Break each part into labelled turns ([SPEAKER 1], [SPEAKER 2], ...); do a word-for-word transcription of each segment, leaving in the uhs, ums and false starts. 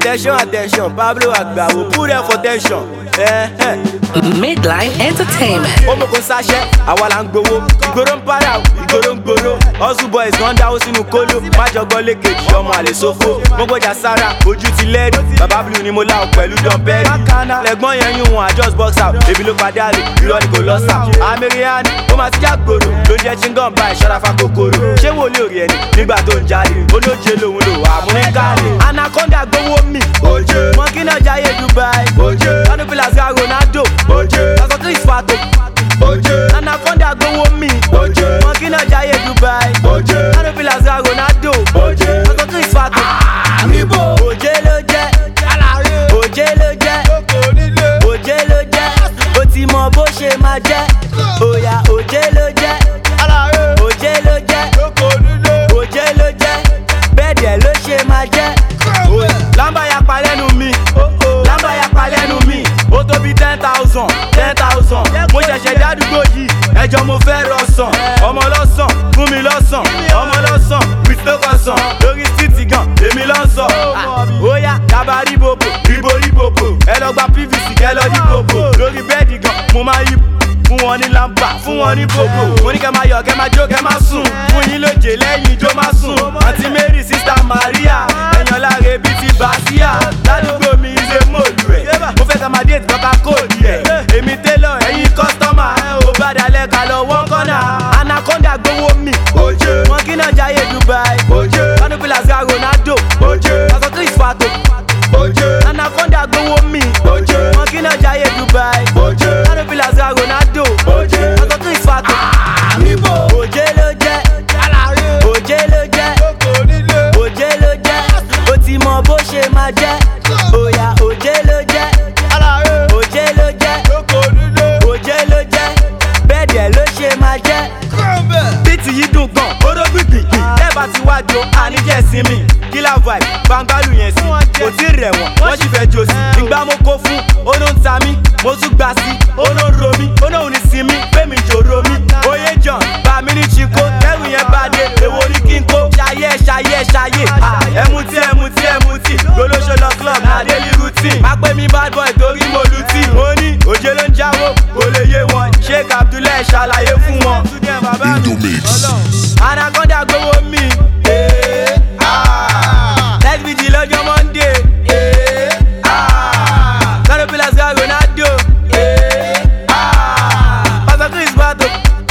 [SPEAKER 1] Attention, attention, Pablo Agbao, put them for tension. Eh, eh.
[SPEAKER 2] Midline Entertainment.
[SPEAKER 1] Omo kon sachet, àwa la ń gbowó. Ìgboro ń para, ìgboro ń gboro. Hustle boys kan dáwó sínú kóló. Má jọgbọ́n lékejì, ọmọ àlè sófo. Mo gbọ́jà sára, ojú ti lẹ́rìí. Bàbá Blue ni mo lá o pẹ̀lú Don Perry. Lẹ́gbọ́n yẹn yún wọn, I just box out. Ebi ló padà lò, irọ́ ni kò lọ sà. Amiriani, ó máa ti já gbòòrò. Ló jẹ́ chingom bá ìṣọ́ra fa kòkòrò. Ṣé wo lè rí ẹni nígbà tó ń jalè? Olóje lòun lò wá, mú ní káàlì. Anaconda gbowó mi. Oje. Monkey náà jayé Dubai. Oje. Kanu Pilasga Ronaldo. Oje. Taso Chris Fato. Oje. Anaconda gbowó mi. Oje. Monkey náà jayé Dubai. Oje. Kanu Pilasga Ronaldo. Oje. Taso Chris Fato. Amibo. Oje ló jẹ́. Aláré. Oje ló jẹ́. Oje ló jẹ́. O ti mọ bó ṣe máa jẹ́. Oya oje ló jẹ́. Aláré. Oje ló jẹ́. Oje ló jẹ́. Bẹ́ẹ̀ dẹ̀ ló ṣe máa jẹ́. Lamba yapa lẹ́nu mi. Lamba yapa lẹ́nu mi. Ó tó bí ten thousand, ten thousand. Mo ṣẹ̀ṣẹ̀ dádúgbò yìí, ẹjọ́ mo fẹ́ rọ̀sàn. Ọmọ lọ́sàn, fún mi lọ́sàn. Ọmọ lọ́sàn, with no concern. Lórí títì gan, èmi lọ́ sọ. Óyá, dábàá rí bòbò, ríbo rí bòbò. Ẹ lọ gba P V C kẹ́ lọ ní bòbò. Lórí bẹ́ẹ̀dì gan, mo máa yí fún wọn ní lamba, fún wọn ní bòbò. Mo ní kẹ́ máa yọ̀, kẹ́ máa jó, kẹ́ máa sùn. Fún yín lóje lẹ́yìn ijó máa sùn. Àǹtí Mary, Sister Maria. Ẹ̀yàn láre bí ti Bàsíà. Ládùúgbò mi ṣe mòlù ẹ̀. Mo fẹ́ ká máa dé ìtọ́ka kóòdì ẹ̀. Èmi télọ̀ ẹ̀yin kọ́sítọ́mà. Ó bá dalẹ̀ ká lọ wọ́n kọ́nà. Anaconda gbowó mi. Oje. Monkey náà jayé Dubai. Oje. Kanu Pilasga Ronaldo. Oje. Taso Chris Fato. Oje. Anaconda gbowó mi. Oje. Monkey náà jayé Dubai. Oje. Kanu Pilasga Ronaldo. Oje. Taso Chris Fato. Amibo. Oje ló jẹ́. Aláré. Oje ló jẹ́. Oje ló jẹ́. O ti mọ bó ṣe máa jẹ́. Oya oje ló jẹ́. Aláré. Oje ló jẹ́. Oje ló jẹ́. Bẹ́ẹ̀ dẹ̀ ló ṣe máa jẹ́. Bíìtì yìí dùn gan, oró gbìgbìgbì. Lẹ́bàá ti wá jo, àníjẹ́ sinmi. Killer vibe, bangalu yẹn sí. Kò tí rẹ̀ wọ̀n, wọ́n sì fẹ́ jó sí. Ìgbà mo kó fún, ó ló ń ta mí. Mo tún gbà sí, ó ló ń ro mí. Ó náà ò ní sinmi, fẹ́mi jòrò mi. Oyè John, bá mi ní Chico. Kẹ́rù yẹn bá dé, èwo ní kí n kó. Ṣayé ṣayé ṣayé. Ẹmutí ẹmutí ẹmutí. Gbólóṣó lọ club, na daily routine. Má pè mí bad boy torí mo lutí. Mo ní òjé ló ń jáwó, kò lè yé wọn. Sheikh Abdullahi ṣàlàyé fún wọn.
[SPEAKER 3] Indomix.
[SPEAKER 1] Anaconda gbowó mi. Let's be the lọ́jọ́ Monday. Kanu Pilasga Ronaldo. Taso Chris Fato.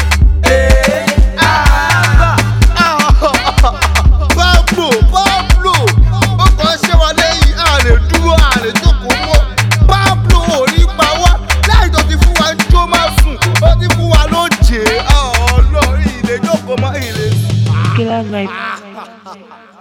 [SPEAKER 4] Pablo, Pablo, ó kàn ṣe wá lẹ́yìn àlè dúró àlè tó kò mọ́. Pablo ò ní pa wá lẹ́yìn tó ti fún wa ń jó máa sùn. Ó ti fún wa lóje. Ọlọ́run ilé jókòó mọ́ ilé.
[SPEAKER 2] Killer Vibe.